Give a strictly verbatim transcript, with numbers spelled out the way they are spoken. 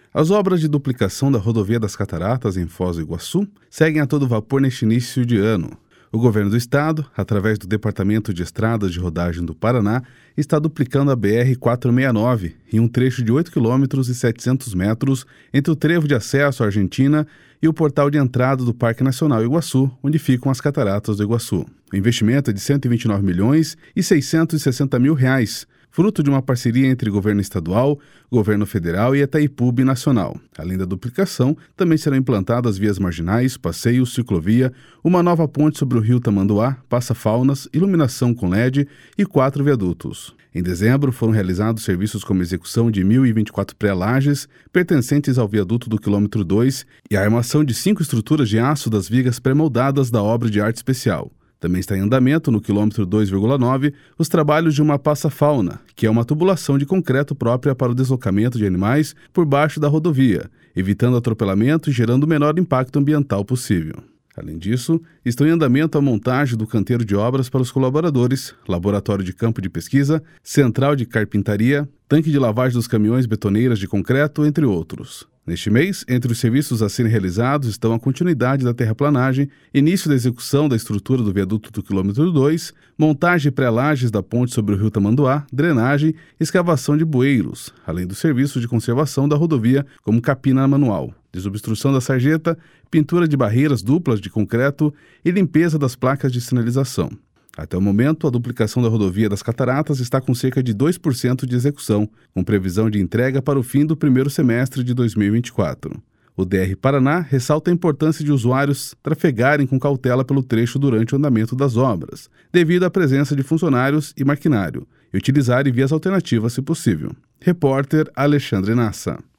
As obras de duplicação da rodovia das Cataratas em Foz do Iguaçu seguem a todo vapor neste início de ano. O governo do estado, através do Departamento de Estradas de Rodagem do Paraná, está duplicando a B R quatrocentos e sessenta e nove em um trecho de oito quilômetros e setecentos metros entre o trevo de acesso à Argentina e o portal de entrada do Parque Nacional Iguaçu, onde ficam as Cataratas do Iguaçu. O investimento é de cento e vinte e nove milhões e seiscentos e sessenta mil reais, fruto de uma parceria entre governo estadual, governo federal e Itaipu Binacional. Além da duplicação, também serão implantadas vias marginais, passeios, ciclovia, uma nova ponte sobre o rio Tamanduá, passa-faunas, iluminação com L E D e quatro viadutos. Em dezembro, foram realizados serviços como execução de mil e vinte e quatro pré-lajes pertencentes ao viaduto do quilômetro dois e a armação de cinco estruturas de aço das vigas pré-moldadas da obra de arte especial. Também está em andamento, no quilômetro dois vírgula nove, os trabalhos de uma passa-fauna, que é uma tubulação de concreto própria para o deslocamento de animais por baixo da rodovia, evitando atropelamento e gerando o menor impacto ambiental possível. Além disso, estão em andamento a montagem do canteiro de obras para os colaboradores, laboratório de campo de pesquisa, central de carpintaria, tanque de lavagem dos caminhões betoneiras de concreto, entre outros. Neste mês, entre os serviços a serem realizados estão a continuidade da terraplanagem, início da execução da estrutura do viaduto do quilômetro dois, montagem de pré-lajes da ponte sobre o rio Tamanduá, drenagem e escavação de bueiros, além dos serviços de conservação da rodovia, como capina manual, desobstrução da sarjeta, pintura de barreiras duplas de concreto e limpeza das placas de sinalização. Até o momento, a duplicação da rodovia das Cataratas está com cerca de dois por cento de execução, com previsão de entrega para o fim do primeiro semestre de dois mil e vinte e quatro. O D R Paraná ressalta a importância de usuários trafegarem com cautela pelo trecho durante o andamento das obras, devido à presença de funcionários e maquinário, e utilizarem vias alternativas se possível. Repórter Alexandre Nassa.